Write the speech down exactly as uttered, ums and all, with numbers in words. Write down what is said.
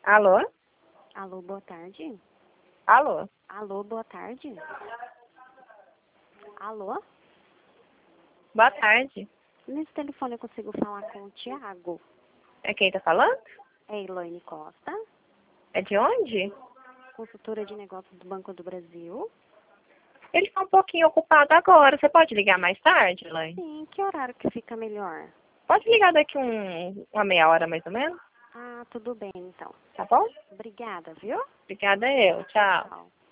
Alô? Alô, boa tarde. Alô? Alô, boa tarde. Alô? Boa tarde. Nesse telefone eu consigo falar com o Tiago. É quem tá falando? É Elaine Costa, É de onde? consultora de negócios do Banco do Brasil. Ele tá um pouquinho ocupado agora. Você pode ligar mais tarde, Elaine? Sim, que horário que fica melhor? Pode ligar daqui um, uma meia hora mais ou menos, Ah, tudo bem então. tá bom? Obrigada, viu? Obrigada eu. Tchau. Tchau.